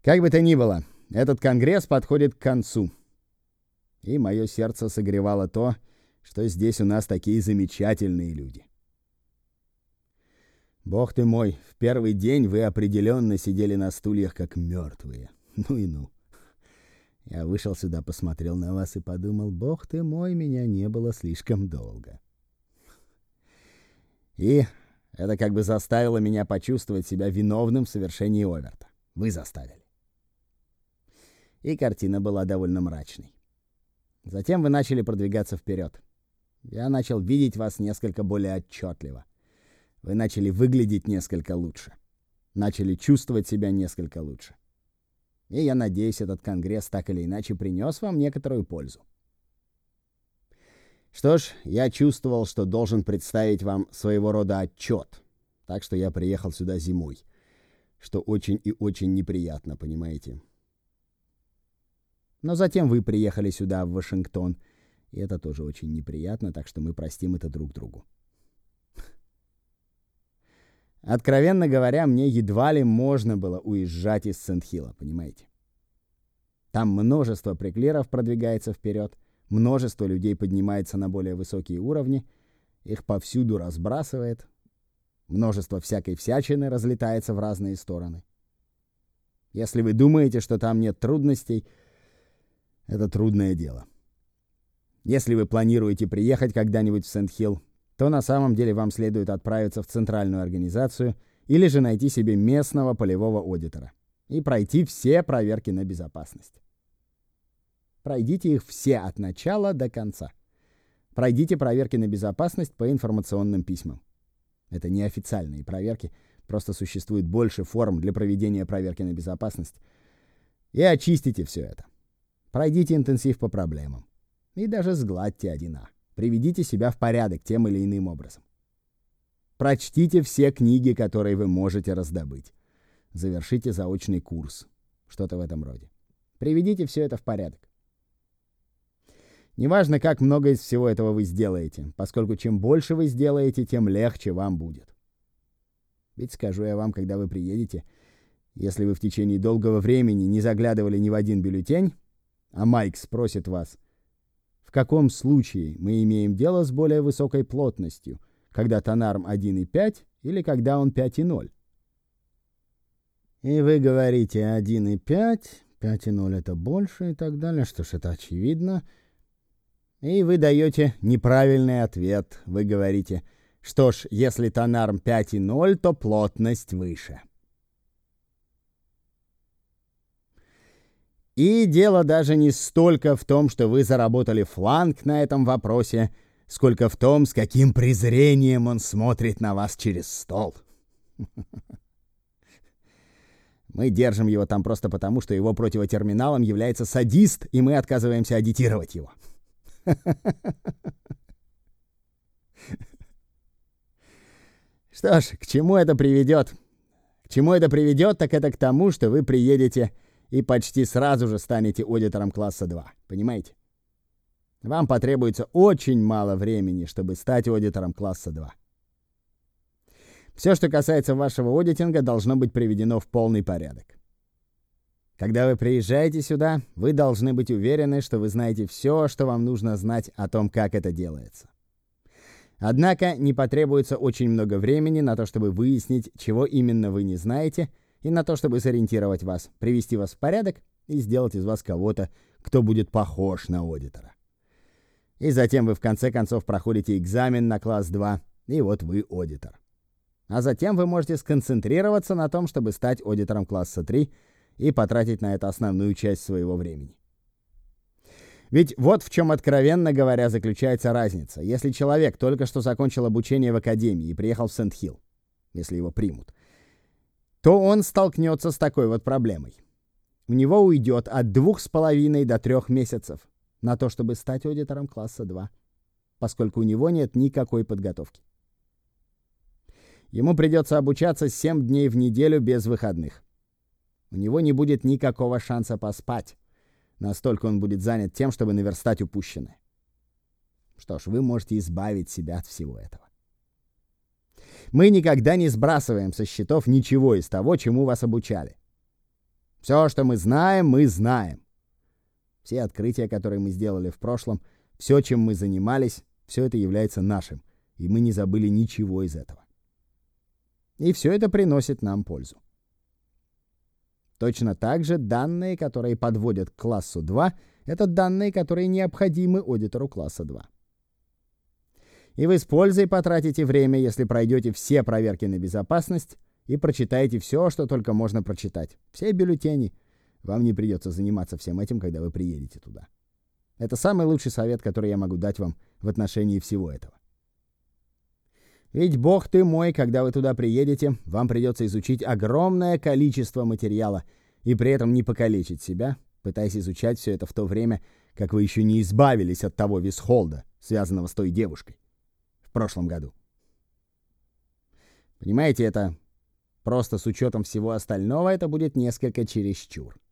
Как бы то ни было, этот конгресс подходит к концу. И мое сердце согревало то, что здесь у нас такие замечательные люди. Бог ты мой, в первый день вы определенно сидели на стульях, как мертвые. Ну и ну. Я вышел сюда, посмотрел на вас и подумал, бог ты мой, меня не было слишком долго. И это как бы заставило меня почувствовать себя виновным в совершении оверта. Вы заставили. И картина была довольно мрачной. Затем вы начали продвигаться вперед. Я начал видеть вас несколько более отчетливо. Вы начали выглядеть несколько лучше. Начали чувствовать себя несколько лучше. И я надеюсь, этот конгресс так или иначе принес вам некоторую пользу. Что ж, я чувствовал, что должен представить вам своего рода отчет. Так что я приехал сюда зимой. Что очень и очень неприятно, понимаете? Но затем вы приехали сюда, в Вашингтон. И это тоже очень неприятно, так что мы простим это друг другу. Откровенно говоря, мне едва ли можно было уезжать из Сент-Хилла, понимаете? Там множество преклеров продвигается вперед, множество людей поднимается на более высокие уровни, их повсюду разбрасывает, множество всякой всячины разлетается в разные стороны. Если вы думаете, что там нет трудностей, это трудное дело. Если вы планируете приехать когда-нибудь в Сент-Хилл, то на самом деле вам следует отправиться в центральную организацию или же найти себе местного полевого аудитора и пройти все проверки на безопасность. Пройдите их все от начала до конца. Пройдите проверки на безопасность по информационным письмам. Это неофициальные проверки, просто существует больше форм для проведения проверки на безопасность. И очистите все это. Пройдите интенсив по проблемам. И даже сгладьте 1А. Приведите себя в порядок тем или иным образом. Прочтите все книги, которые вы можете раздобыть. Завершите заочный курс. Что-то в этом роде. Приведите все это в порядок. Неважно, как много из всего этого вы сделаете, поскольку чем больше вы сделаете, тем легче вам будет. Ведь скажу я вам, когда вы приедете, если вы в течение долгого времени не заглядывали ни в один бюллетень, а Майк спросит вас, в каком случае мы имеем дело с более высокой плотностью, когда тонарм 1,5 или когда он 5,0? И вы говорите 1,5, 5,0 это больше и так далее, что ж, это очевидно. И вы даете неправильный ответ. Вы говорите, что ж, если тонарм 5,0, то плотность выше. И дело даже не столько в том, что вы заработали фланг на этом вопросе, сколько в том, с каким презрением он смотрит на вас через стол. Мы держим его там просто потому, что его противотерминалом является садист, и мы отказываемся аудитировать его. Что ж, к чему это приведет? К чему это приведет, так это к тому, что вы приедете и почти сразу же станете аудитором класса 2. Понимаете? Вам потребуется очень мало времени, чтобы стать аудитором класса 2. Все, что касается вашего аудитинга, должно быть приведено в полный порядок. Когда вы приезжаете сюда, вы должны быть уверены, что вы знаете все, что вам нужно знать о том, как это делается. Однако не потребуется очень много времени на то, чтобы выяснить, чего именно вы не знаете, и на то, чтобы сориентировать вас, привести вас в порядок и сделать из вас кого-то, кто будет похож на аудитора. И затем вы в конце концов проходите экзамен на класс 2, и вот вы аудитор. А затем вы можете сконцентрироваться на том, чтобы стать аудитором класса 3 и потратить на это основную часть своего времени. Ведь вот в чем, откровенно говоря, заключается разница. Если человек только что закончил обучение в академии и приехал в Сент-Хилл, если его примут, то он столкнется с такой вот проблемой. У него уйдет от 2,5 до 3 месяцев на то, чтобы стать аудитором класса 2, поскольку у него нет никакой подготовки. Ему придется обучаться 7 дней в неделю без выходных. У него не будет никакого шанса поспать. Настолько он будет занят тем, чтобы наверстать упущенное. Что ж, вы можете избавить себя от всего этого. Мы никогда не сбрасываем со счетов ничего из того, чему вас обучали. Все, что мы знаем, мы знаем. Все открытия, которые мы сделали в прошлом, все, чем мы занимались, все это является нашим, и мы не забыли ничего из этого. И все это приносит нам пользу. Точно так же данные, которые подводят к классу 2, это данные, которые необходимы аудитору класса 2. И вы с пользой потратите время, если пройдете все проверки на безопасность и прочитаете все, что только можно прочитать. Все бюллетени. Вам не придется заниматься всем этим, когда вы приедете туда. Это самый лучший совет, который я могу дать вам в отношении всего этого. Ведь, бог ты мой, когда вы туда приедете, вам придется изучить огромное количество материала и при этом не покалечить себя, пытаясь изучать все это в то время, как вы еще не избавились от того висхолда, связанного с той девушкой в прошлом году. Понимаете, это просто с учетом всего остального это будет несколько чересчур.